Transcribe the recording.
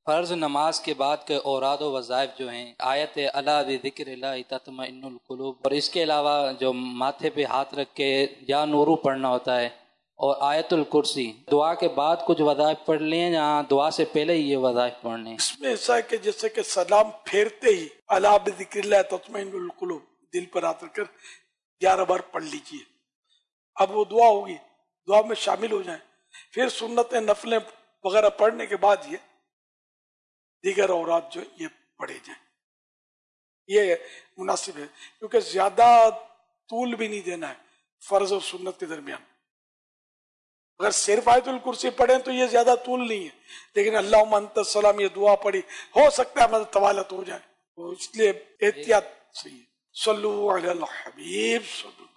फ़र्ज नमाज के बाद के औराद व वज़ाइफ जो हैं, आयत अला बिज़िक्रिल्लाहि तत्मइन्नुल क़ुलूब, और इसके अलावा जो माथे पे हाथ रख के या नूरू पढ़ना होता है, और आयतुल कुर्सी, दुआ के बाद कुछ वज़ाइफ पढ़ लें या दुआ से पहले ही ये वज़ाइफ पढ़ लें। इसमें ऐसा है कि जैसे कि सलाम फेरते ही अला बिज़िक्रिल्लाहि तत्मइन्नुल क़ुलूब दिल पर हाथ रखकर 11 बार पढ़ लीजिए। अब वो दुआ होगी, दुआ में शामिल हो जाए। फिर सुन्नत नफलें वगैरह पढ़ने के बाद ये दीगर औरात जो ये पढ़े जाए, ये मुनासिब है, क्योंकि ज्यादा तूल भी नहीं देना है फर्ज और सुन्नत के दरमियान। अगर सिर्फ आयतुल कुर्सी पढ़े तो ये ज्यादा तूल नहीं है, लेकिन अल्लाहुम्मा अंतस सलाम ये दुआ पढ़ी, हो सकता है मतलब तवालत हो जाए, तो इसलिए एहतियात सही है। सल्लु अलल हबीब।